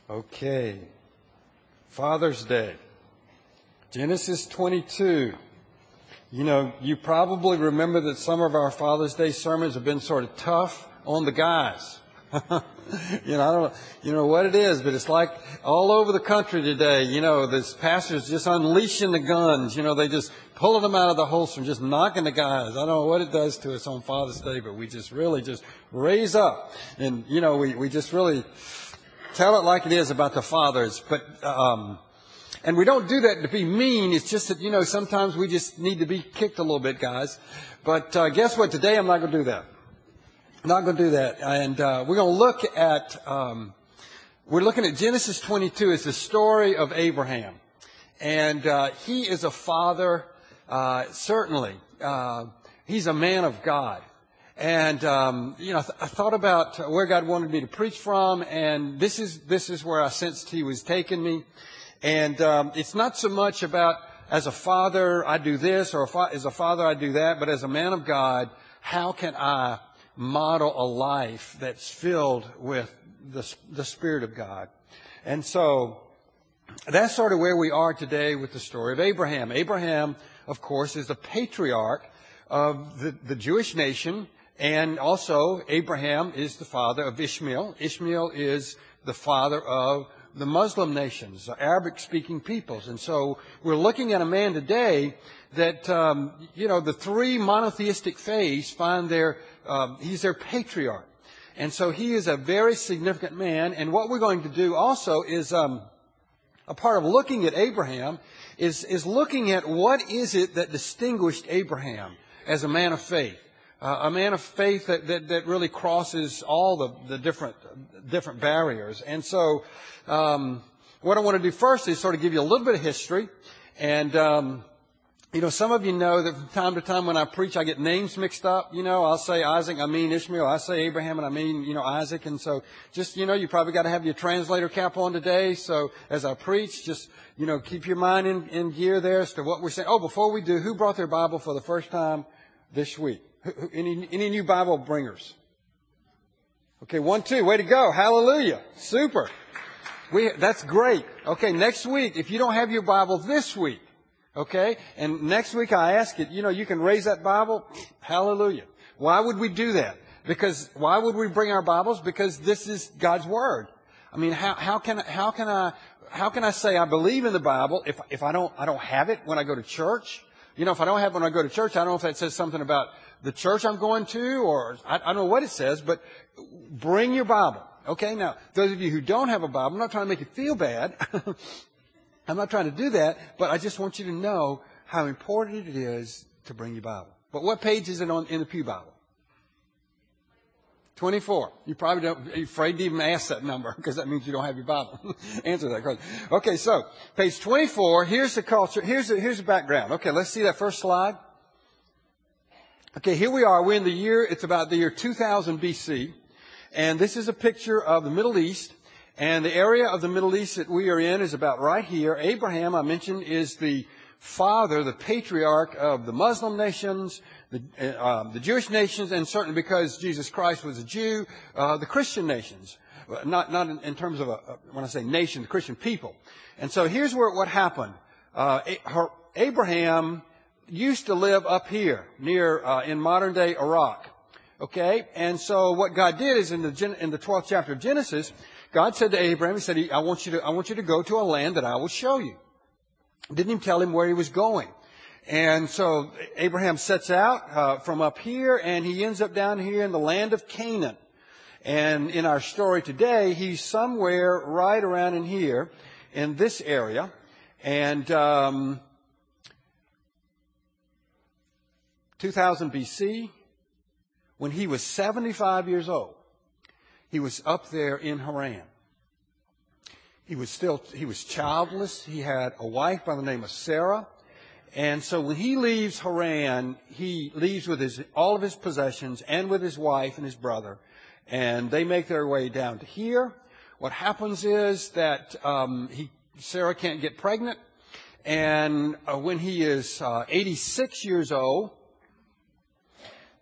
Okay. Father's Day. Genesis 22. You know, you probably remember that some of our Father's Day sermons have been sort of tough on the guys. I don't know what it is, but it's like all over the country today, this pastor's just unleashing the guns. They just pulling them out of the holster and just knocking the guys. I don't know what it does to us on Father's Day, but we just really just raise up. And, we just really tell it like it is about the fathers. But, and we don't do that to be mean. It's just that, sometimes we just need to be kicked a little bit, guys. But, guess what? Today I'm not going to do that. I'm not going to do that. And, we're going to look at, we're looking at Genesis 22 as the story of Abraham. And, he is a father, certainly. He's a man of God. And, I thought about where God wanted me to preach from, and this is where I sensed He was taking me. And, it's not so much about as a father I do this, or as a father I do that, but as a man of God, how can I model a life that's filled with the Spirit of God? And so, that's sort of where we are today with the story of Abraham. Abraham, of course, is the patriarch of the Jewish nation. And also, Abraham is the father of Ishmael. Ishmael is the father of the Muslim nations, the Arabic-speaking peoples. And so we're looking at a man today that, the three monotheistic faiths find he's their patriarch. And so he is a very significant man. And what we're going to do also is, a part of looking at Abraham is looking at what is it that distinguished Abraham as a man of faith. A man of faith that really crosses all the different barriers. And so, what I want to do first is sort of give you a little bit of history. And, some of you know that from time to time when I preach, I get names mixed up. I'll say Isaac, I mean Ishmael. I say Abraham, and I mean, Isaac. And so just, you probably got to have your translator cap on today. So as I preach, just, keep your mind in gear there as to what we're saying. Oh, before we do, who brought their Bible for the first time this week? Any new Bible bringers? Okay, 1, 2. Way to go. Hallelujah. Super. That's great. Okay, next week, if you don't have your Bible this week, okay, and next week I ask it, you can raise that Bible. Hallelujah. Why would we do that? Why would we bring our Bibles? Because this is God's Word. I mean, how can I say I believe in the Bible if I don't have it when I go to church? If I don't have it when I go to church, I don't know if that says something about the church I'm going to, or I don't know what it says, but bring your Bible. Okay, now, those of you who don't have a Bible, I'm not trying to make you feel bad. I'm not trying to do that, but I just want you to know how important it is to bring your Bible. But what page is it on in the Pew Bible? 24. You probably you're afraid to even ask that number because that means you don't have your Bible. Answer that question. Okay, so page 24. Here's the culture. Here's the background. Okay, let's see that first slide. Okay, here we are. We're in it's about the year 2000 BC. And this is a picture of the Middle East. And the area of the Middle East that we are in is about right here. Abraham, I mentioned, is the father, the patriarch of the Muslim nations, the Jewish nations, and certainly because Jesus Christ was a Jew, the Christian nations. Not in terms of when I say nation, the Christian people. And so here's what happened. Abraham used to live up here near in modern day Iraq. Okay, and so what God did is in the 12th chapter of Genesis, God said to Abraham, He said, I want you to go to a land that I will show you. Didn't even tell him where he was going. And so Abraham sets out from up here, and he ends up down here in the land of Canaan. And in our story today, he's somewhere right around in here, in this area. And 2000 BC, when he was 75 years old, he was up there in Haran. He was childless. He had a wife by the name of Sarah. And so when he leaves Haran, he leaves with all of his possessions and with his wife and his brother. And they make their way down to here. What happens is that Sarah can't get pregnant. And when he is 86 years old,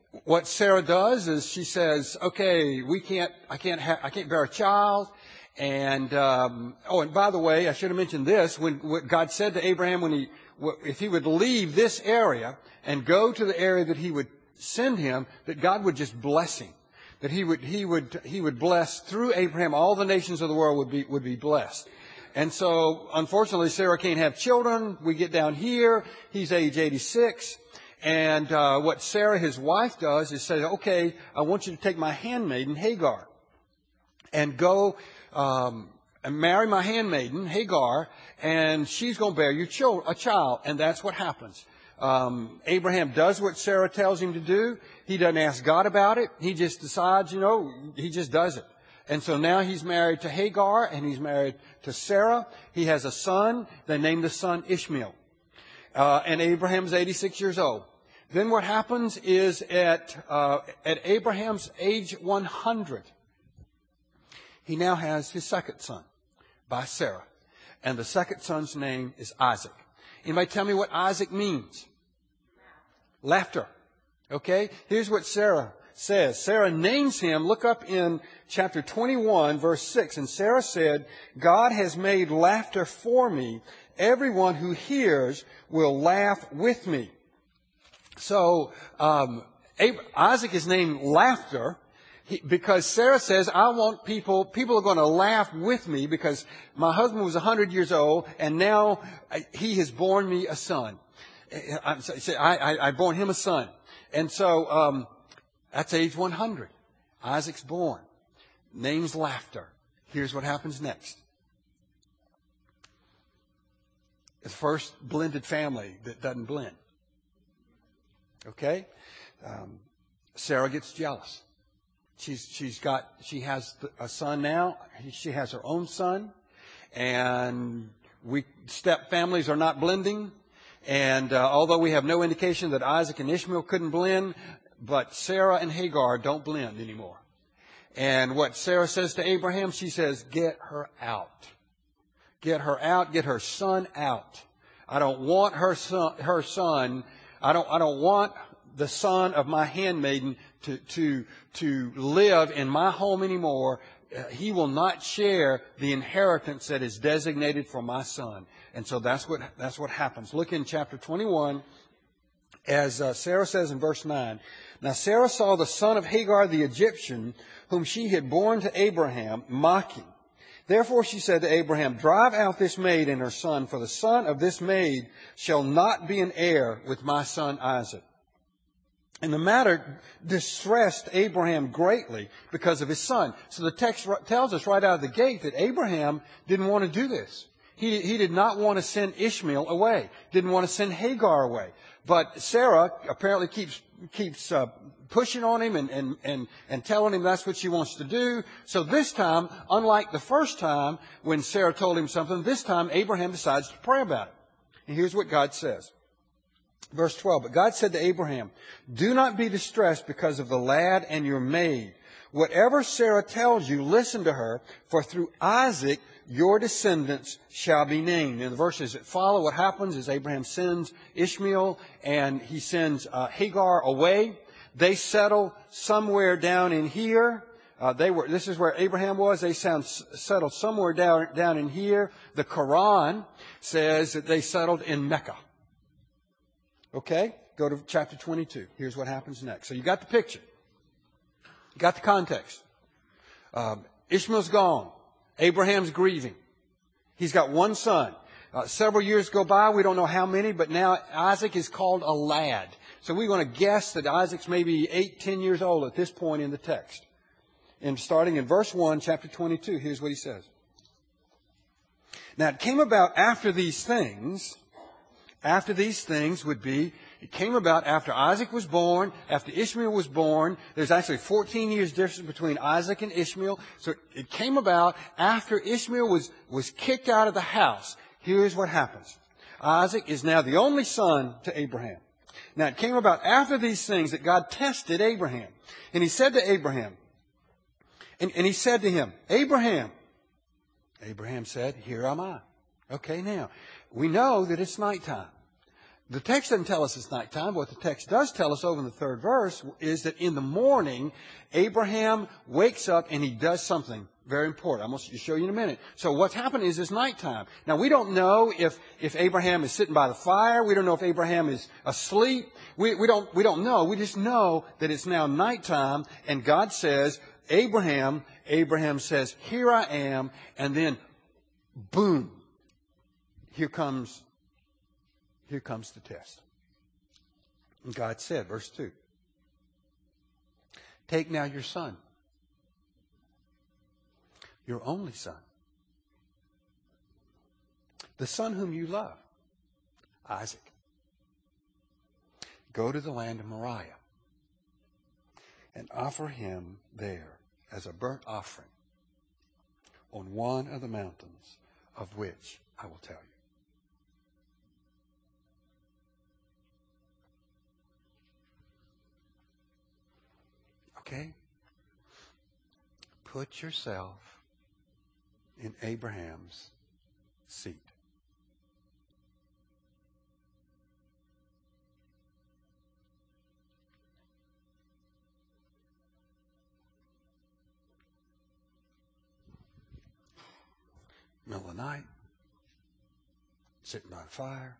what Sarah does is she says, okay, I can't bear a child. And, and by the way, I should have mentioned this, what God said to Abraham if he would leave this area and go to the area that he would send him, that God would just bless him. That he would bless through Abraham, all the nations of the world would be blessed. And so, unfortunately, Sarah can't have children. We get down here. He's age 86. And what Sarah, his wife, does is say, okay, I want you to take my handmaiden, Hagar, and go and marry my handmaiden, Hagar, and she's going to bear you a child. And that's what happens. Abraham does what Sarah tells him to do. He doesn't ask God about it. He just decides, he just does it. And so now he's married to Hagar and he's married to Sarah. He has a son. They named the son Ishmael. And Abraham's 86 years old. Then what happens is at Abraham's age 100, he now has his second son by Sarah. And the second son's name is Isaac. Anybody tell me what Isaac means? Laughter. Okay? Here's what Sarah says. Sarah names him. Look up in chapter 21, verse 6. And Sarah said, God has made laughter for me. Everyone who hears will laugh with me. So, Isaac is named Laughter because Sarah says, I want people are going to laugh with me because my husband was 100 years old and now he has borne me a son. I born him a son. And so, that's age 100. Isaac's born. Name's Laughter. Here's what happens next. It's the first blended family that doesn't blend. Okay? Sarah gets jealous. She has a son now. She has her own son. And step families are not blending. And although we have no indication that Isaac and Ishmael couldn't blend, but Sarah and Hagar don't blend anymore. And what Sarah says to Abraham, she says, get her out. Get her out. Get her son out. I don't want her son. I don't want the son of my handmaiden to live in my home anymore. He will not share the inheritance that is designated for my son. And so that's what happens. Look in chapter 21, as Sarah says in verse 9. Now Sarah saw the son of Hagar the Egyptian, whom she had borne to Abraham, mocking. Therefore she said to Abraham, drive out this maid and her son, for the son of this maid shall not be an heir with my son Isaac. And the matter distressed Abraham greatly because of his son. So the text tells us right out of the gate that Abraham didn't want to do this. He did not want to send Ishmael away. Didn't want to send Hagar away. But Sarah apparently keeps pushing on him and telling him that's what she wants to do. So this time, unlike the first time when Sarah told him something, this time Abraham decides to pray about it. And here's what God says. Verse 12, but God said to Abraham, do not be distressed because of the lad and your maid. Whatever Sarah tells you, listen to her, for through Isaac your descendants shall be named. In the verses that follow, what happens is Abraham sends Ishmael and he sends Hagar away. They settle somewhere down in here. This is where Abraham was. They settled somewhere down in here. The Quran says that they settled in Mecca. Okay? Go to chapter 22. Here's what happens next. So you got the picture. You got the context. Ishmael's gone. Abraham's grieving. He's got one son. Several years go by. We don't know how many, but now Isaac is called a lad. So we want to guess that Isaac's maybe 8-10 years old at this point in the text. And starting in verse 1, chapter 22, here's what he says. Now it came about after these things it came about after Isaac was born, after Ishmael was born. There's actually 14 years difference between Isaac and Ishmael. So it came about after Ishmael was kicked out of the house. Here's what happens. Isaac is now the only son to Abraham. Now it came about after these things that God tested Abraham. And he said to Abraham, and he said to him, Abraham. Abraham said, here am I. Okay, now, we know that it's nighttime. The text doesn't tell us it's nighttime. What the text does tell us over in the third verse is that in the morning, Abraham wakes up and he does something very important. I'm going to show you in a minute. So what's happened is it's nighttime. Now, we don't know if Abraham is sitting by the fire. We don't know if Abraham is asleep. We don't know. We just know that it's now nighttime, and God says, Abraham says, here I am, and then, boom, here comes the test. And God said, verse 2, take now your son, your only son, the son whom you love, Isaac. Go to the land of Moriah and offer him there as a burnt offering on one of the mountains of which I will tell you. Okay? Put yourself in Abraham's seat. Middle of the night, sitting by a fire.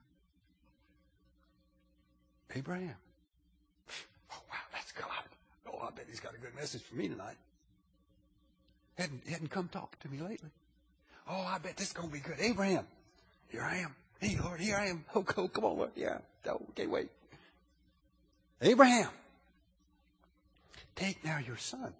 Abraham. Oh, wow, that's God. Oh, I bet he's got a good message for me tonight. Hadn't come talk to me lately. Oh, I bet this is going to be good. Abraham, here I am. Hey, Lord, here I am. Oh, come on, Lord. Yeah, oh, can't wait. Abraham, take now your son,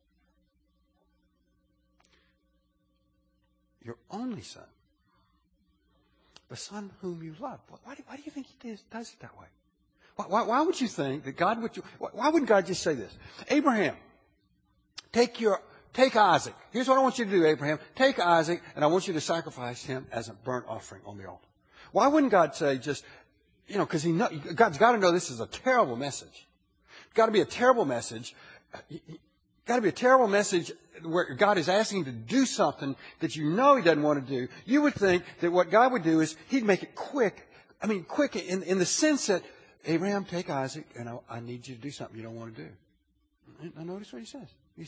your only son, the son whom you love. Why do you think he does it that way? Why would you think that God would? Why wouldn't God just say this? Abraham, take Isaac. Here's what I want you to do, Abraham. Take Isaac, and I want you to sacrifice him as a burnt offering on the altar. Why wouldn't God say just, because God's got to know this is a terrible message. It's got to be a terrible message. Got to be a terrible message where God is asking him to do something that he doesn't want to do. You would think that what God would do is he'd make it quick. I mean, quick in the sense that, Abraham, take Isaac, and I need you to do something you don't want to do. Now notice what he says. He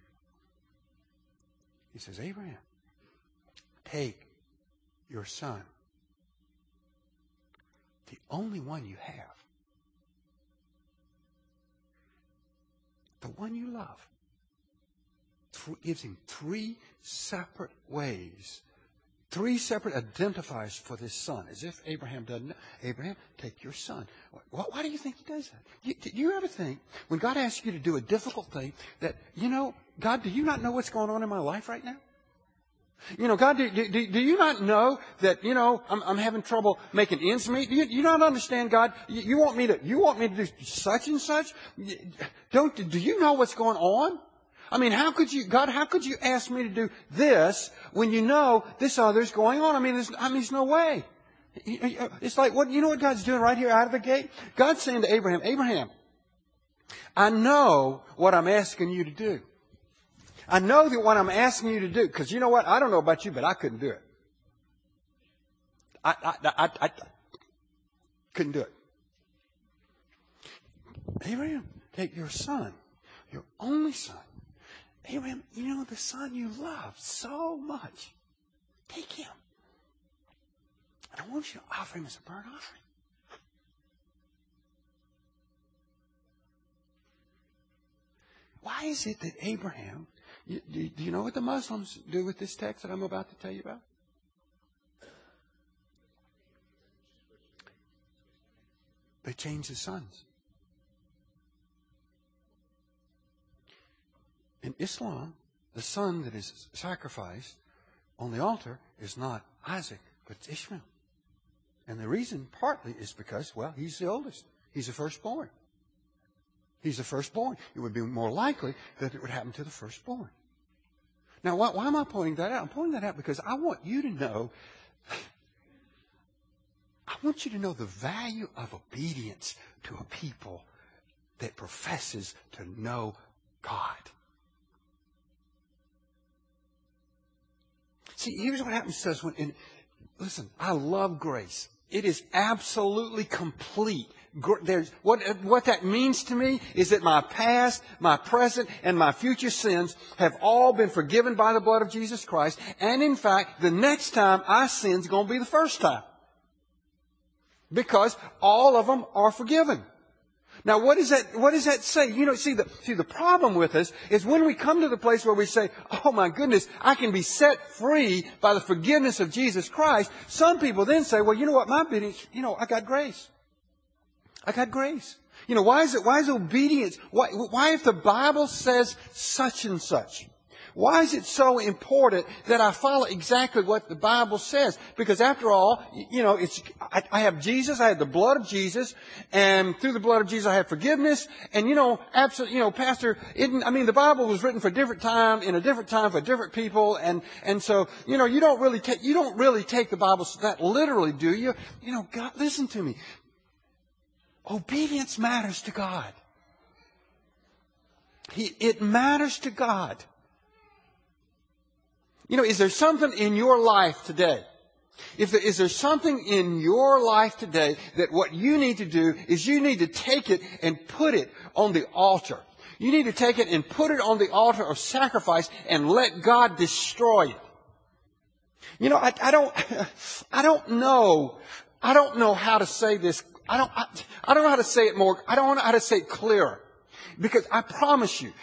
says, Abraham, take your son, the only one you have, the one you love. Gives him three separate ways, three separate identifiers for this son, as if Abraham doesn't know. Abraham, take your son. Why do you think he does that? Do you ever think, when God asks you to do a difficult thing, that, God, do you not know what's going on in my life right now? God, do you not know that, I'm having trouble making ends meet? Do you not understand, God? You want me to do such and such? Do you know what's going on? I mean, how could you ask me to do this when you know this other's going on? There's no way. It's like, you know what God's doing right here out of the gate? God's saying to Abraham, Abraham, I know what I'm asking you to do. I know that what I'm asking you to do, because you know what? I don't know about you, but I couldn't do it. I couldn't do it. Abraham, take your son, your only son. Abraham, the son you love so much. Take him. And I want you to offer him as a burnt offering. Why is it that Abraham, do you know what the Muslims do with this text that I'm about to tell you about? They change the sons. In Islam, the son that is sacrificed on the altar is not Isaac, but it's Ishmael. And the reason partly is because, he's the oldest. He's the firstborn. He's the firstborn. It would be more likely that it would happen to the firstborn. Now, why am I pointing that out? I'm pointing that out because I want you to know, the value of obedience to a people that professes to know God. See, here's what happens to us listen, I love grace. It is absolutely complete. There's, what that means to me is that my past, my present, and my future sins have all been forgiven by the blood of Jesus Christ. And in fact, the next time I sin is going to be the first time. Because all of them are forgiven. Now, what does that say? You know, see, the problem with us is when we come to the place where we say, oh my goodness, I can be set free by the forgiveness of Jesus Christ. Some people then say, well, you know what, my obedience, I got grace. I got grace. Why is obedience, why if the Bible says such and such? Why is it so important that I follow exactly what the Bible says? Because after all, I have Jesus, I have the blood of Jesus, and through the blood of Jesus I have forgiveness, and absolutely, Pastor, the Bible was written for a different time, in a different time for different people, and so, you don't really take the Bible that literally, do you? God, listen to me. Obedience matters to God. It matters to God. Is there something in your life today? Is there something in your life today that what you need to do is you need to take it and put it on the altar. You need to take it and put it on the altar of sacrifice and let God destroy it. I don't know how to say this. I don't know how to say it more. I don't know how to say it clearer. Because I promise you,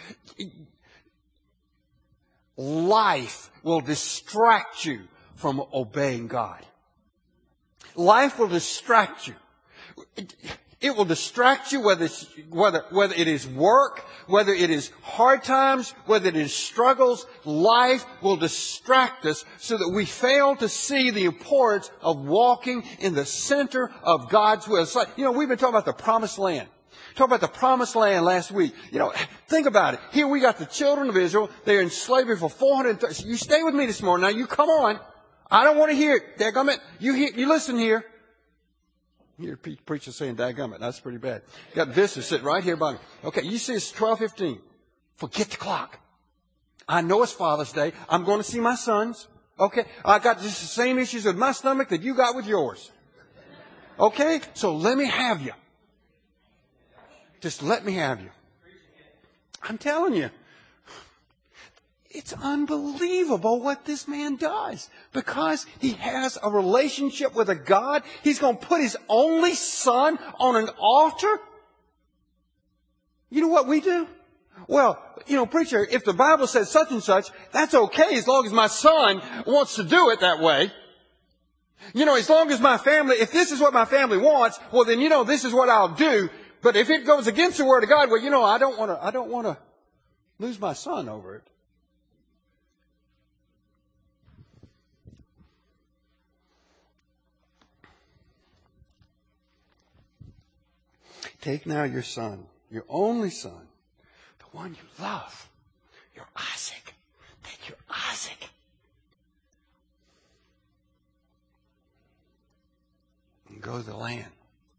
life will distract you from obeying God. Life will distract you. It will distract you whether it is work, whether it is hard times, whether it is struggles. Life will distract us so that we fail to see the importance of walking in the center of God's will. It's like, we've been talking about the promised land. Talk about the promised land last week. Think about it. Here we got the children of Israel. They're in slavery for 430. You stay with me this morning. Now you come on. I don't want to hear it. Dadgummit. You listen here. You hear preachers saying dadgummit. That's pretty bad. You got Vista sitting right here by me. Okay, you see it's 12:15. Forget the clock. I know it's Father's Day. I'm going to see my sons. Okay, I got just the same issues with my stomach that you got with yours. Okay, so let me have you. Just let me have you. I'm telling you. It's unbelievable what this man does. Because he has a relationship with a God, he's going to put his only son on an altar? You know what we do? Well, preacher, if the Bible says such and such, that's okay as long as my son wants to do it that way. As long as my family, if this is what my family wants, well then, this is what I'll do. But if it goes against the Word of God, well, I don't want to lose my son over it. Take now your son, your only son, the one you love, your Isaac. Take your Isaac. And go to the land.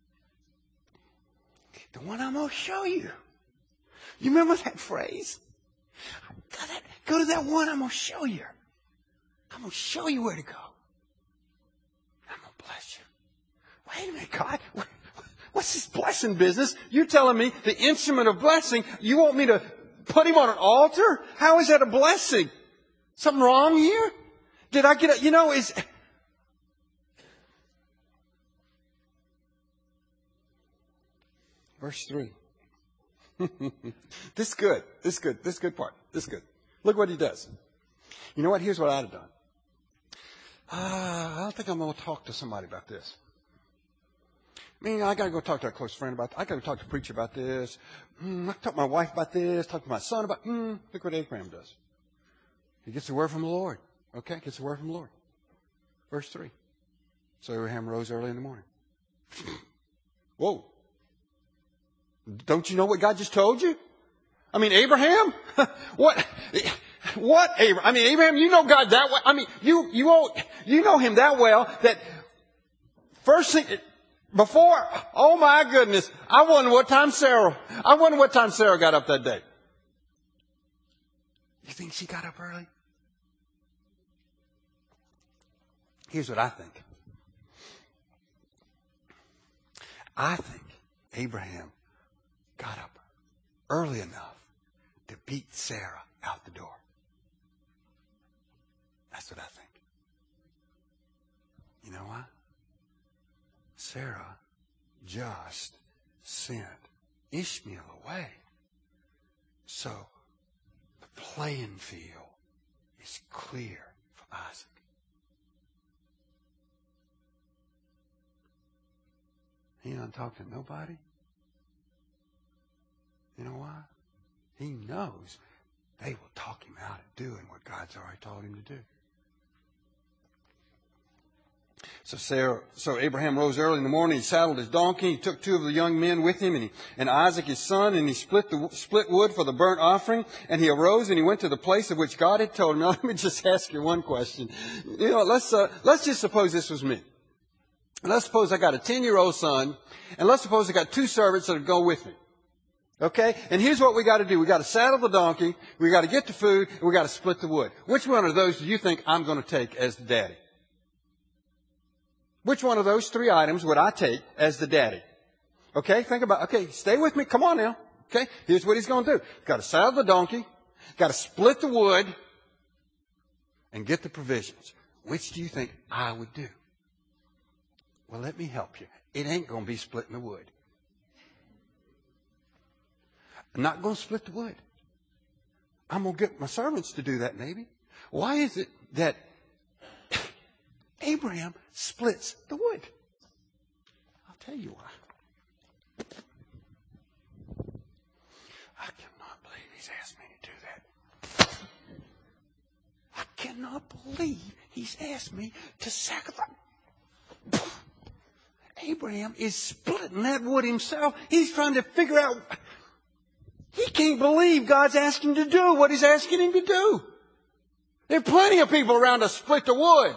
The one I'm going to show you. You remember that phrase? Go to that one I'm going to show you. I'm going to show you where to go. I'm going to bless you. Wait a minute, God. What's this blessing business? You're telling me the instrument of blessing, you want me to put him on an altar? How is that a blessing? Something wrong here? Did I get is... Verse 3. This is good. This is good. This is good part. This is good. Look what he does. You know what? Here's what I'd have done. I don't think I'm going to talk to somebody about this. I got to go talk to a close friend about this. I got to talk to a preacher about this. I talk to my wife about this. Talk to my son about Look what Abraham does. He gets the word from the Lord. Okay? Gets the word from the Lord. Verse 3. So Abraham rose early in the morning. Whoa. Don't you know what God just told you? Abraham? What Abraham? Abraham, you know God that way. You know him that well that first thing, before, oh my goodness, I wonder what time Sarah got up that day. You think she got up early? Here's what I think. I think Abraham got up early enough to beat Sarah out the door. That's what I think. You know why? Sarah just sent Ishmael away. So the playing field is clear for Isaac. He doesn't talk to nobody. You know why? He knows they will talk him out of doing what God's already told him to do. So Abraham rose early in the morning. He saddled his donkey. He took two of the young men with him, and Isaac his son, and he split wood for the burnt offering. And he arose and he went to the place of which God had told him. Now let me just ask you one question. You know, let's just suppose this was me. And let's suppose I got a 10-year-old son, and let's suppose I got two servants that go with me. Okay? And here's what we got to do. We got to saddle the donkey, we got to get the food, and we got to split the wood. Which one of those do you think I'm going to take as the daddy? Which one of those three items would I take as the daddy? Okay? Think about, okay, stay with me. Come on now. Okay? Here's what he's going to do. Got to saddle the donkey, got to split the wood, and get the provisions. Which do you think I would do? Well, let me help you. It ain't going to be splitting the wood. I'm not going to split the wood. I'm going to get my servants to do that maybe. Why is it that Abraham splits the wood? I'll tell you why. I cannot believe he's asked me to do that. I cannot believe he's asked me to sacrifice. Abraham is splitting that wood himself. He's trying to figure out. He can't believe God's asking him to do what he's asking him to do. There are plenty of people around to split the wood.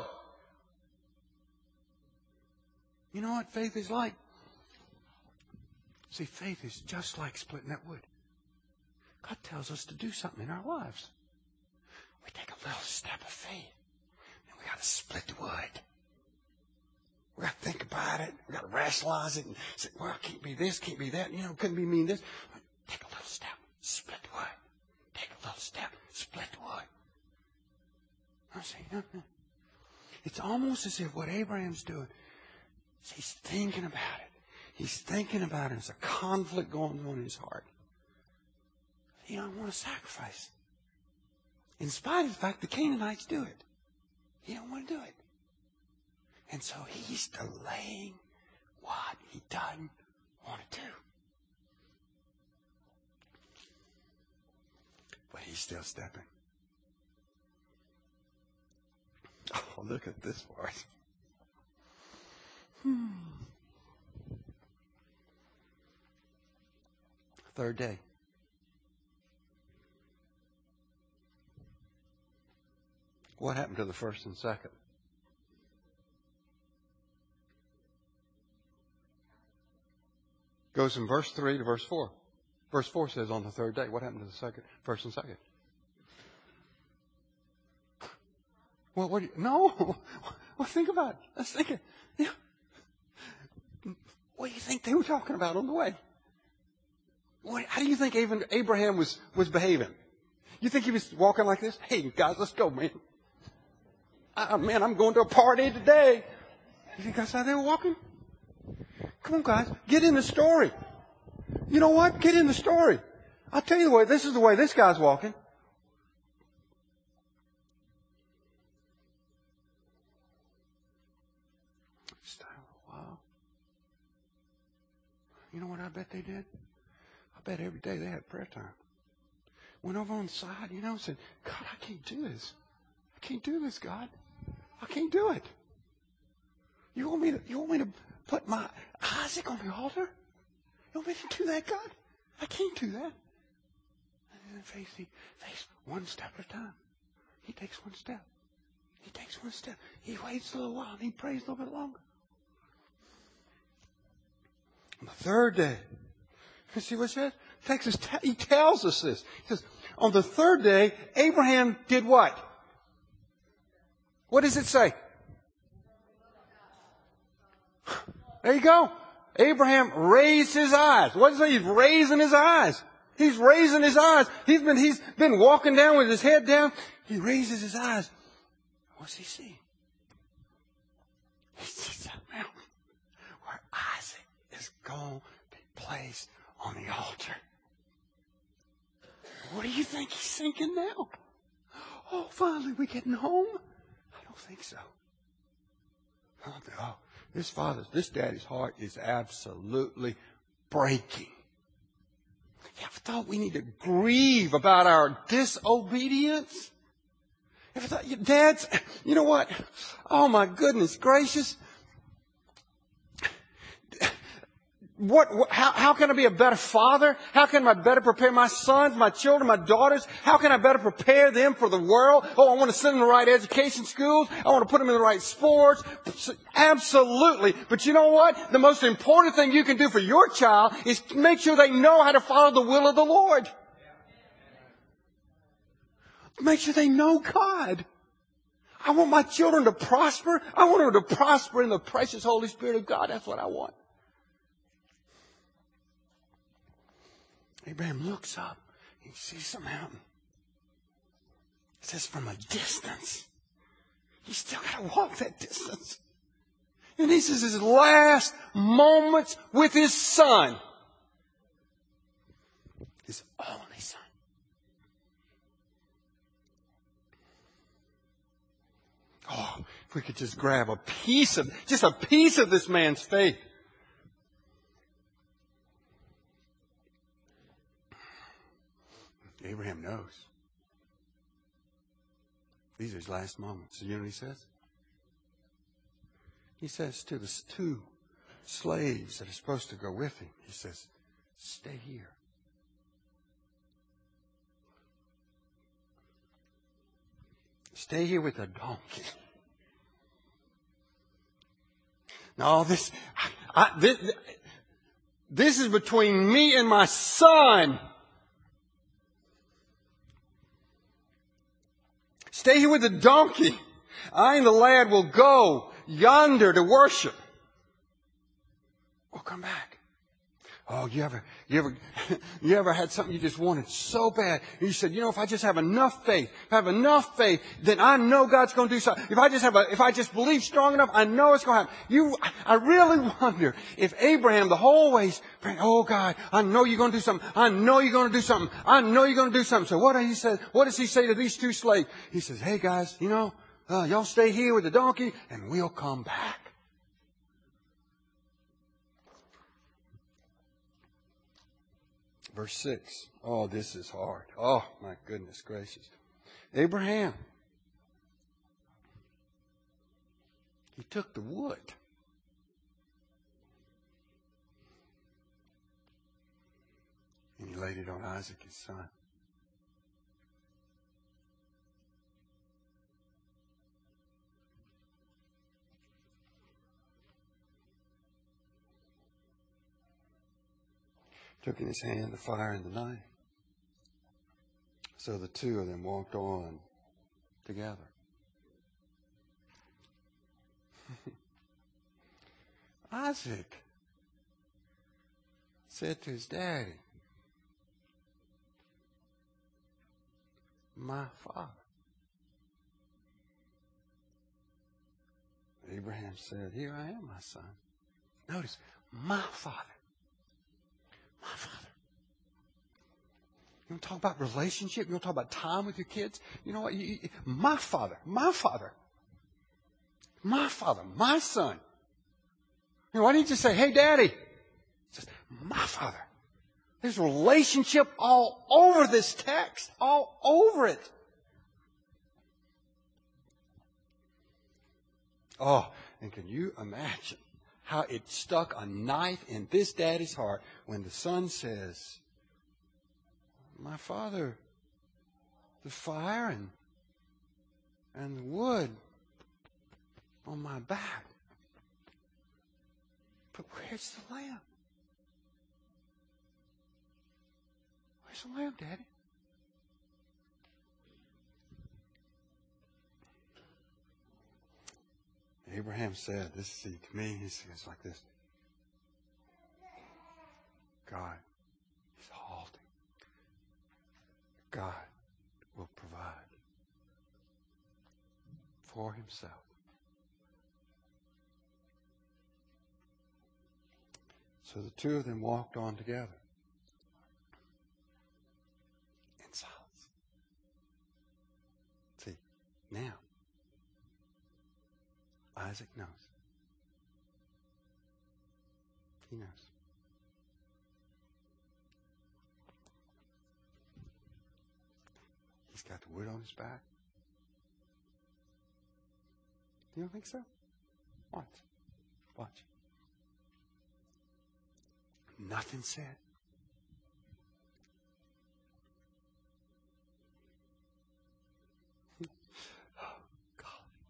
You know what faith is like? See, faith is just like splitting that wood. God tells us to do something in our lives. We take a little step of faith, and we got to split the wood. We got to think about it. We got to rationalize it and say, well, it can't be this, can't be that. You know, it couldn't be mean this. Take a little step, split the wood. Take a little step, split the wood. I see. It's almost as if what Abraham's doing is he's thinking about it. He's thinking about it. There's a conflict going on in his heart. He don't want to sacrifice. In spite of the fact the Canaanites do it. He don't want to do it. And so he's delaying what he doesn't want to do. But he's still stepping. Oh, look at this part. Third day. What happened to the first and second? Goes from verse 3 to verse 4. Verse 4 says on the third day. What happened to the first and second? Well, no. Well, think about it. Let's think it. Yeah. What do you think they were talking about on the way? How do you think Abraham was behaving? You think he was walking like this? Hey, guys, let's go, man. Man, I'm going to a party today. You think that's how they were walking? Come on, guys. Get in the story. You know what? Get in the story. I'll tell you the way. This is the way this guy's walking. Wow. You know what I bet they did? I bet every day they had prayer time. Went over on the side, said, God, I can't do this. I can't do this, God. I can't do it. You want me to put my Isaac on the altar? You want me to do that, God? I can't do that. And faith, one step at a time. He takes one step. He takes one step. He waits a little while and he prays a little bit longer. On the third day, you see what it says? He tells us this. He says, on the third day, Abraham did what? What does it say? There you go. Abraham raised his eyes. What does it say? He's raising his eyes. He's raising his eyes. He's been walking down with his head down. He raises his eyes. What's he see? He sees a mountain where Isaac is going to be placed on the altar. What do you think he's thinking now? Oh, finally we're getting home? I don't think so. Oh, this daddy's heart is absolutely breaking. You ever thought we need to grieve about our disobedience? Ever thought, dads, you know what? Oh my goodness gracious. How can I be a better father? How can I better prepare my sons, my children, my daughters? How can I better prepare them for the world? Oh, I want to send them to the right education schools. I want to put them in the right sports. Absolutely. But you know what? The most important thing you can do for your child is to make sure they know how to follow the will of the Lord. Make sure they know God. I want my children to prosper. I want them to prosper in the precious Holy Spirit of God. That's what I want. Abraham looks up. He sees the mountain. It says from a distance. You still got to walk that distance. And this is his last moments with his son. His only son. Oh, if we could just grab a piece of this man's faith. Abraham knows. These are his last moments. You know what he says? He says to the two slaves that are supposed to go with him, he says, stay here. Stay here with the donkey. No, this is between me and my son. Stay here with the donkey. I and the lad will go yonder to worship. We'll come back. Oh, you ever had something you just wanted so bad? And you said, if I just have enough faith, then I know God's going to do something. If I just believe strong enough, I know it's going to happen. I really wonder if Abraham the whole way, oh God, I know you're going to do something. I know you're going to do something. I know you're going to do something. So what does he say to these two slaves? He says, hey guys, y'all stay here with the donkey and we'll come back. Verse 6. Oh, this is hard. Oh, my goodness gracious. Abraham. He took the wood. And he laid it on Isaac, his son. Took in his hand the fire and the knife. So the two of them walked on together. Isaac said to his daddy, my father. Abraham said, here I am, my son. Notice, my father. My father. You want to talk about relationship? You want to talk about time with your kids? You know what? My father. My father. My father. My son. Why didn't you say, hey, daddy? It says, my father. There's relationship all over this text. All over it. Oh, and can you imagine how it stuck a knife in this daddy's heart when the son says, my father, the fire and the wood on my back. But where's the lamb? Where's the lamb, Daddy? Abraham said, to me, he says like this. God is halting. God will provide for himself. So the two of them walked on together in silence. See, now Isaac knows. He knows. He's got the wood on his back. You don't think so? Watch. Watch. Nothing said. Oh, God.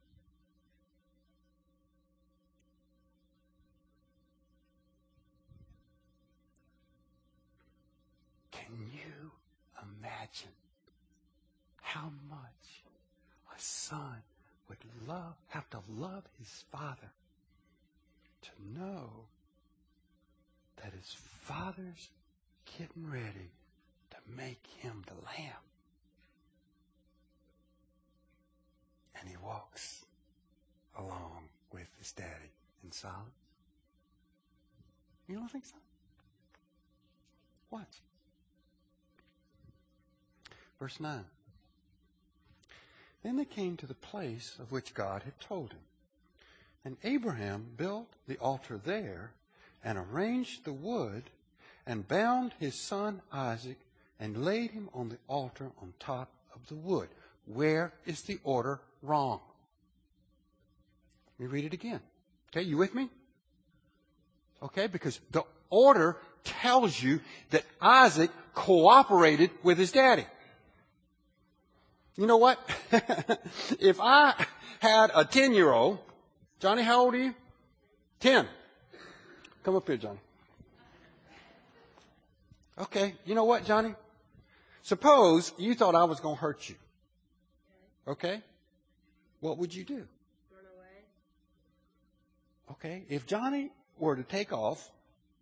Can you imagine how much a son would have to love his father to know that his father's getting ready to make him the lamb? And he walks along with his daddy in silence. You don't think so? Watch. Verse 9. Then they came to the place of which God had told him. And Abraham built the altar there and arranged the wood and bound his son Isaac and laid him on the altar on top of the wood. Where is the order wrong? Let me read it again. Okay, you with me? Okay, because the order tells you that Isaac cooperated with his daddy. You know what? If I had a 10-year-old, Johnny, how old are you? 10. Come up here, Johnny. Okay, you know what, Johnny? Suppose you thought I was going to hurt you. Okay? What would you do? Run away. Okay, if Johnny were to take off,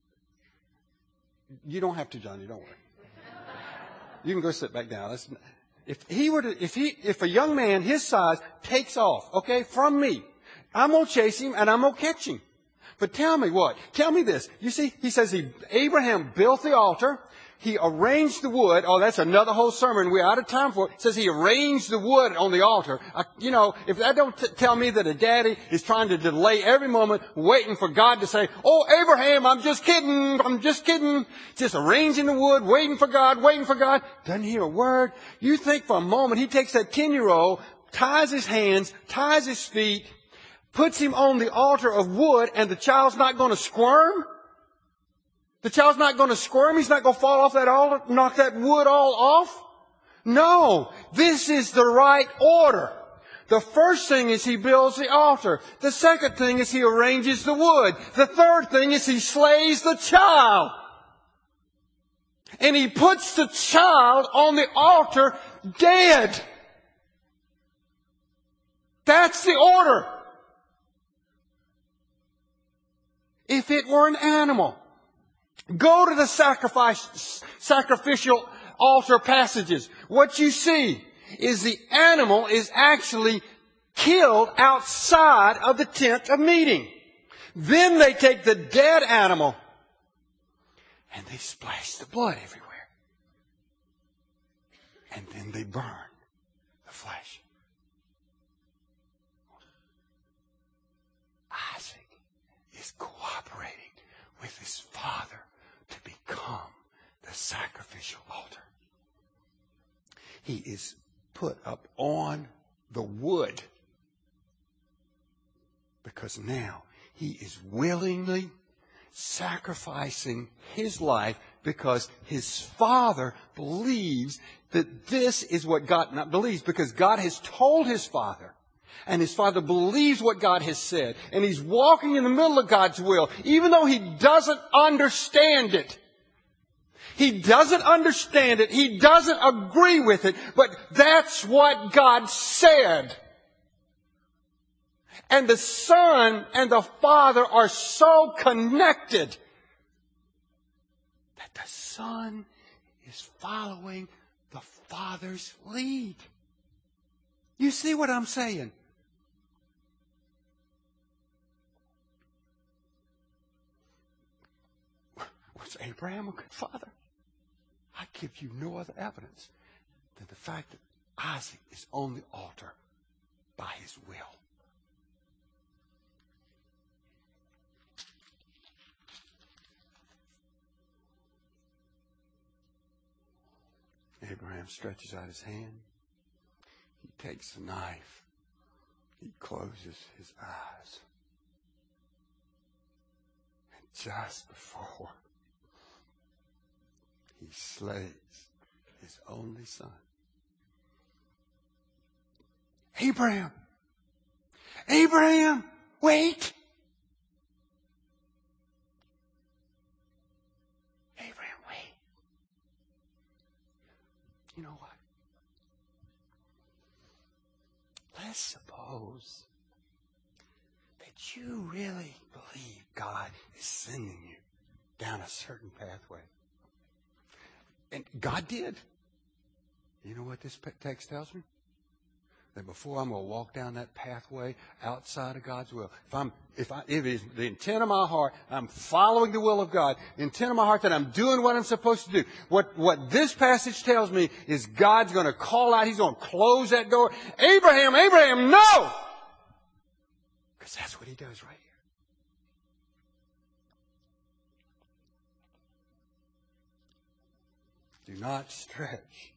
you don't have to, Johnny, don't worry. You can go sit back down. If a young man his size takes off, okay, from me, I'm going to chase him and I'm going to catch him. But tell me what? Tell me this. You see, he says Abraham built the altar. He arranged the wood. Oh, that's another whole sermon. We're out of time for it. It says he arranged the wood on the altar. If that don't tell me that a daddy is trying to delay every moment, waiting for God to say, "Oh, Abraham, I'm just kidding. I'm just kidding." Just arranging the wood, waiting for God, waiting for God. Doesn't hear a word. You think for a moment he takes that 10-year-old, ties his hands, ties his feet, puts him on the altar of wood, and the child's not going to squirm? The child's not going to squirm? He's not going to fall off that altar, knock that wood all off? No. This is the right order. The first thing is he builds the altar. The second thing is he arranges the wood. The third thing is he slays the child. And he puts the child on the altar dead. That's the order. If it were an animal, go to the sacrificial altar passages. What you see is the animal is actually killed outside of the tent of meeting. Then they take the dead animal and they splash the blood everywhere. And then they burn the flesh. Isaac is cooperating with his father to become the sacrificial altar. He is put up on the wood because now he is willingly sacrificing his life because his father believes that this is what God, not believes, because God has told his father. And his father believes what God has said. And he's walking in the middle of God's will, even though he doesn't understand it. He doesn't understand it. He doesn't agree with it. But that's what God said. And the Son and the Father are so connected that The Son is following the Father's lead. You see what I'm saying? Was Abraham a good father? I give you no other evidence than the fact that Isaac is on the altar by his will. Abraham stretches out his hand. He takes the knife. He closes his eyes. And just before he slays his only son, Abraham! Abraham! Wait! Abraham, wait. You know what? Let's suppose that you really believe God is sending you down a certain pathway. And God did. You know what this text tells me? That before I'm going to walk down that pathway outside of God's will, if it is the intent of my heart, I'm following the will of God, the intent of my heart that I'm doing what I'm supposed to do. What this passage tells me is God's going to call out, He's going to close that door. Abraham, Abraham, no! Because that's what He does right here. Do not stretch.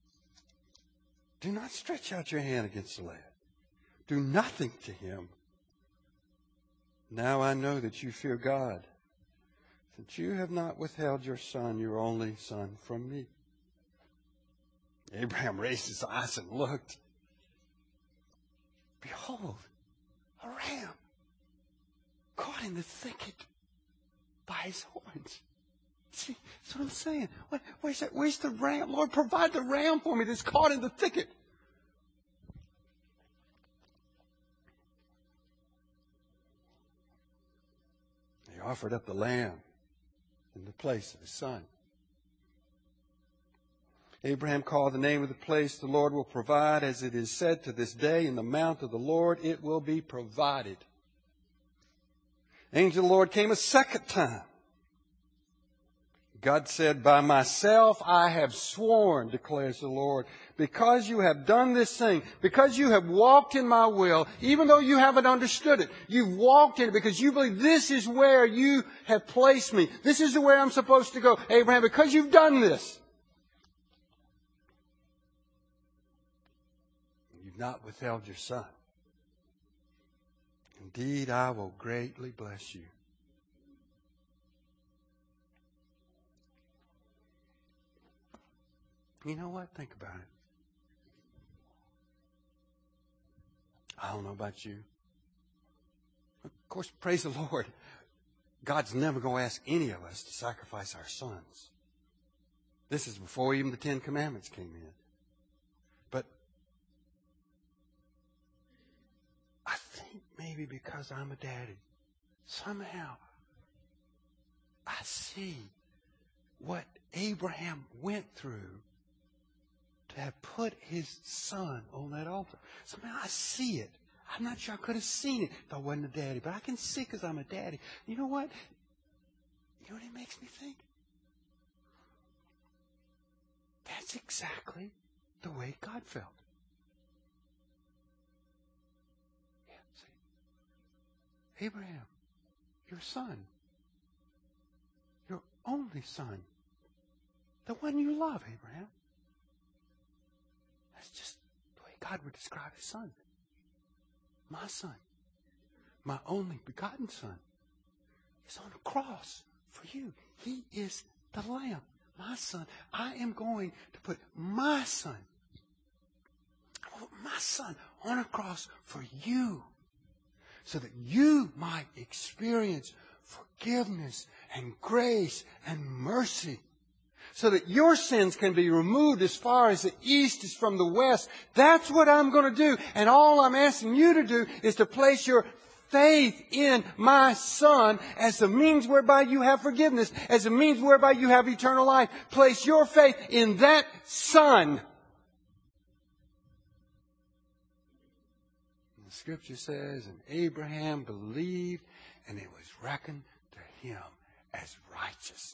Do not stretch out your hand against the lad. Do nothing to him. Now I know that you fear God, that you have not withheld your son, your only son, from me. Abraham raised his eyes and looked. Behold, a ram caught in the thicket by his horns. See, that's what I'm saying. Where's the ram? Lord, provide the ram for me that's caught in the thicket. He offered up the lamb in the place of his son. Abraham called the name of the place, the Lord will provide, as it is said to this day, in the mount of the Lord it will be provided. Angel of the Lord came a second time. God said, by myself I have sworn, declares the Lord, because you have done this thing, because you have walked in my will, even though you haven't understood it, you've walked in it because you believe this is where you have placed me. This is where I'm supposed to go. Abraham, because you've done this, you've not withheld your son. Indeed, I will greatly bless you. You know what? Think about it. I don't know about you. Of course, praise the Lord. God's never going to ask any of us to sacrifice our sons. This is before even the Ten Commandments came in. But I think maybe because I'm a daddy, somehow I see what Abraham went through to have put his son on that altar. Somehow I see it. I'm not sure I could have seen it if I wasn't a daddy, but I can see because I'm a daddy. You know what? You know what it makes me think? That's exactly the way God felt. Yeah, see? Abraham, your son, your only son, the one you love, Abraham. That's just the way God would describe his son. My son, my only begotten son, is on the cross for you. He is the Lamb, my son. I am going to put my son, on a cross for you, so that you might experience forgiveness and grace and mercy, so that your sins can be removed as far as the east is from the west. That's what I'm going to do. And all I'm asking you to do is to place your faith in my Son as the means whereby you have forgiveness, as the means whereby you have eternal life. Place your faith in that Son. The Scripture says, and Abraham believed, and it was reckoned to him as righteousness.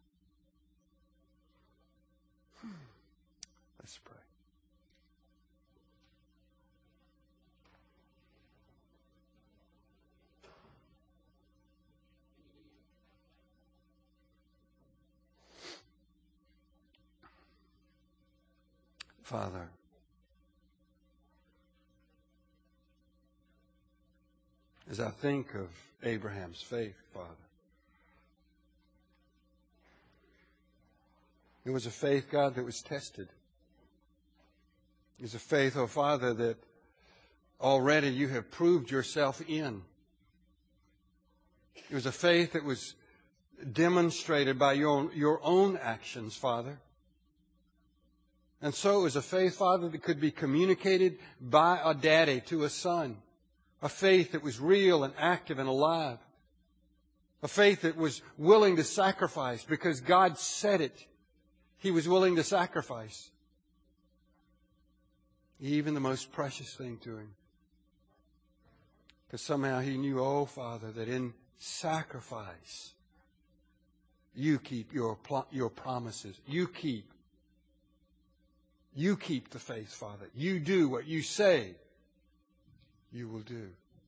Let's pray. Father, as I think of Abraham's faith, Father, it was a faith, God, that was tested. It was a faith, oh Father, that already you have proved yourself in. It was a faith that was demonstrated by your own actions, Father. And so it was a faith, Father, that could be communicated by a daddy to a son. A faith that was real and active and alive. A faith that was willing to sacrifice because God said it. He was willing to sacrifice. Even the most precious thing to him. Because somehow he knew, oh Father, that in sacrifice, you keep your promises. You keep the faith, Father. You do what you say you will do.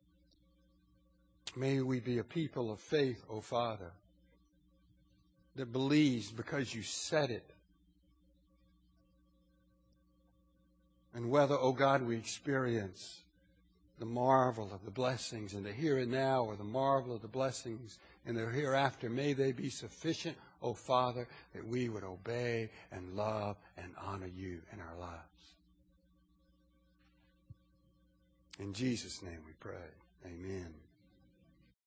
May we be a people of faith, O Father, that believes because you said it. And whether, O God, we experience the marvel of the blessings in the here and now or the marvel of the blessings in the hereafter, may they be sufficient, O Father, that we would obey and love and honor you in our lives. In Jesus' name we pray. Amen.